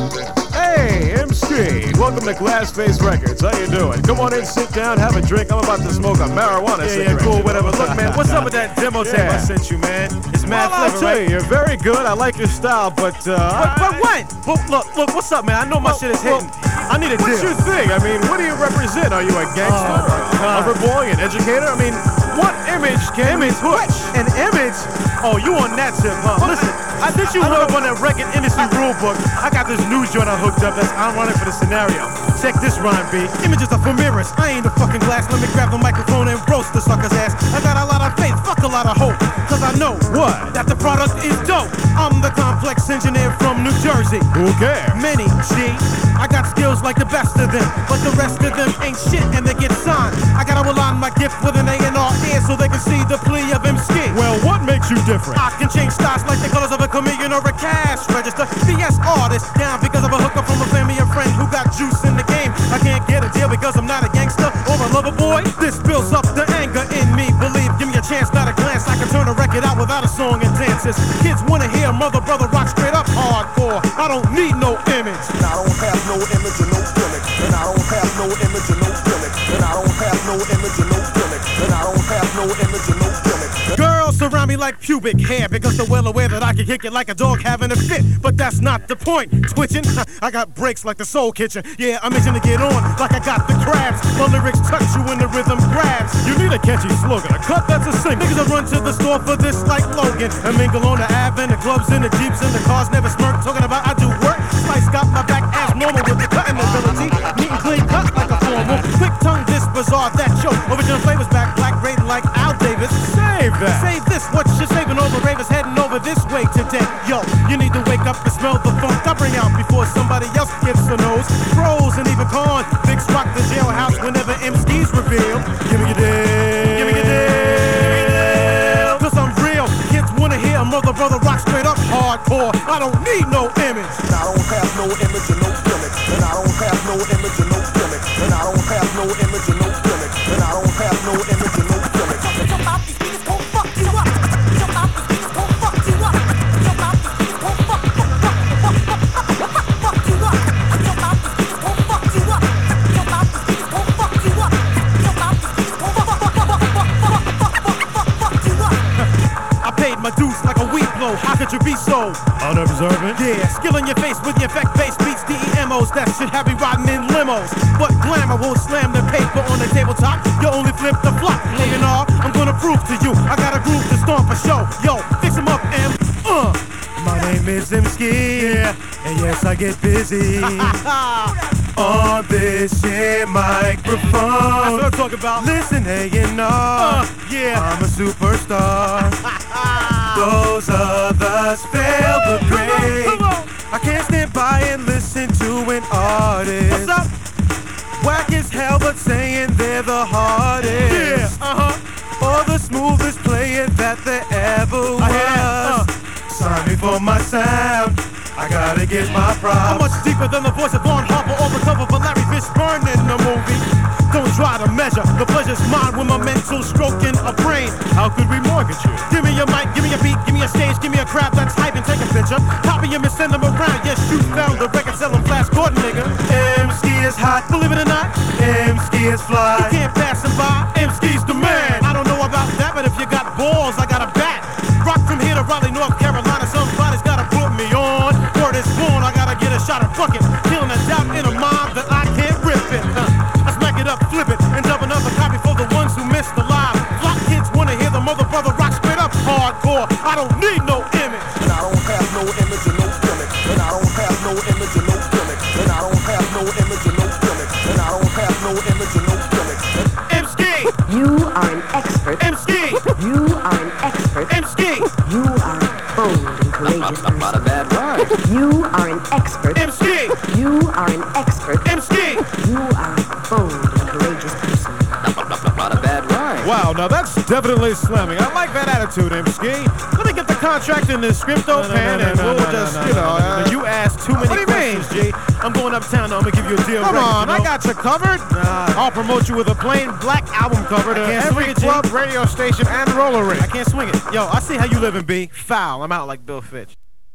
Hey, MC, welcome to Glassface Records. How you doing? Come on in, sit down, have a drink. I'm about to smoke a marijuana cigarette. Yeah, cool, whatever. Look, man, what's up with that demo tape I sent you, man? It's mad I'll flavor, tell right? you, you're very good. I like your style, but what? Look, what's up, man? I know my shit is hitting. I need a deal. What's your thing? I mean, what do you represent? Are you a gangster, a lover boy, an educator? I mean, what image can we push? An image? Oh, you on that tip, huh? Listen, since you look up on that record industry rule book, I got this new joint I hooked up that's ironic for the scenario. Check this rhyme, B. Images are for mirrors. I ain't a fucking glass. Let me grab the microphone and roast the sucker's ass. I got a lot of faith, fuck a lot of hope. Cause I know What? that the product is dope. I'm the complex engineer from New Jersey. Who cares? Many, G. I got skills like the best of them, but the rest of them ain't shit and they get signed. I gotta align my gift with an A&R ear so they can see the plea of MC. Well, what makes you different? I can change styles like the colors of a chameleon or a cash register. BS artist down because of a hookup from a family and friend who got juice in the game. I can't get a deal because I'm not a gangster or a lover boy. This builds up the anger in me. Believe, give me a chance, not a glance. I can turn a record out without a song and dances. Kids wanna hear mother, brother rock straight up hardcore. I don't need no image. And I don't have no image or no gimmick. And I don't have no image or no gimmick. And I don't have no image or no gimmick. And I don't have no image or no gimmick. Girls surround me like pubic hair because they're well aware that I can kick it like a dog having a fit. But that's not the point. Twitching, I got breaks like the Soul Kitchen. Yeah, I'm itching to get on like I got the crabs. My lyrics touch you when the rhythm grabs. You need a catchy slogan, a cut that's a single. Niggas will run to the store for this like Logan. And mingle on the Ave and the clubs and the Jeeps and the cars never smirk. Talking about I do work. Slice got my back as normal with the cutting ability. Neat and clean cut like a formal. Quick tongue, this bizarre, that show. Original flavors back, black rated like Al Davis. Save that. Save this, what you saving? All the ravers heading over this way today. Yo, you need to wake up and smell the funk I bring out before somebody else gets a nose. Pros and even cons, Big rock the jailhouse whenever MC's reveal. Give me your deal. Give me your deal. Cause I'm real. Kids wanna hear a mother brother rock straight up hardcore. I don't need no image. And I don't have no image or no gimmick. And I don't have no image or no gimmick. And I don't have no image or no gimmick. And I don't have no image or no gimmick. Jump out, these beats gon' fuck you up. Jump out, these beats gon' fuck you up. Jump out, these beats gon' fuck you up. Jump out, these beats gon' fuck you up. Jump out, these beats gon' fuck you up. Jump out, these beats gon' fuck you up. I paid my dues like a weed blow. How could you be so Unobservant? Yeah, skill in your face with your effect bass beats, DEMOs. That shit have me riding in limos. But glamour won't slam the paper on the tabletop. You only flip the flop. A&R, I'm gonna prove to you I got a groove to stomp a show. Yo, fix 'em up, M. My name is M-Ski, and yes, I get busy on this shit microphone. That's what I'm talking about. Listen, A&R, yeah, I'm a superstar. Those others fail the grade. I can't stand by and listen to an artist. What's up? Whack as hell, but saying they're the hardest. Yeah, or the smoothest player that there ever was. Sign me for my sound. I gotta get my props. I'm much deeper than the voice of Vaughn Harper or the cover of Larry Fishburne in the movie. Don't try to measure, the pleasure's mine with my mental stroking a brain. How could we mortgage you? Give me a mic, give me a beat, give me a stage, give me a crowd that's hype and take a picture. Copy him and send him around. Yes, you found the record selling Flash Gordon, nigga. M-Ski is hot, believe it or not. M-Ski is fly. You can't pass him by. M-Ski's the man. I don't know about that, but if you got balls, I got a bat. Rock from here to Raleigh, North Carolina. Somebody's gotta put me on. Word is born, I gotta get a shot of fucking killing a doubt in a mind that I can't rip it. I smack it up, flip it, and dub another copy for the ones who missed the live. Flock kids wanna hear the mother brother rock straight up hardcore. I don't need no image. And I don't have no image or no gimmick. And I don't have no image or no gimmick. And I don't have no image or no gimmick. And I don't have no image or no gimmick. M-Ski! You are an expert. M-Ski! You are an expert. M-Ski! You are a bold and courageous person. Not a bad rhyme. You are an expert. M-Ski! You are an expert. M-Ski! You are a bold and courageous person. Not a bad rhyme. Wow, now that's definitely slamming. I like that attitude, M-Ski. Let me get the contract in the scripto pen and we'll just, you know, you asked too many questions, G. I'm going uptown now, I'm gonna give you a deal. Come record, on, you know? I got you covered. I'll promote you with a plain black album cover to Every every club, radio station, and roller ring. I can't swing it. Yo, I see how you living, B. Foul. I'm out like Bill Fitch.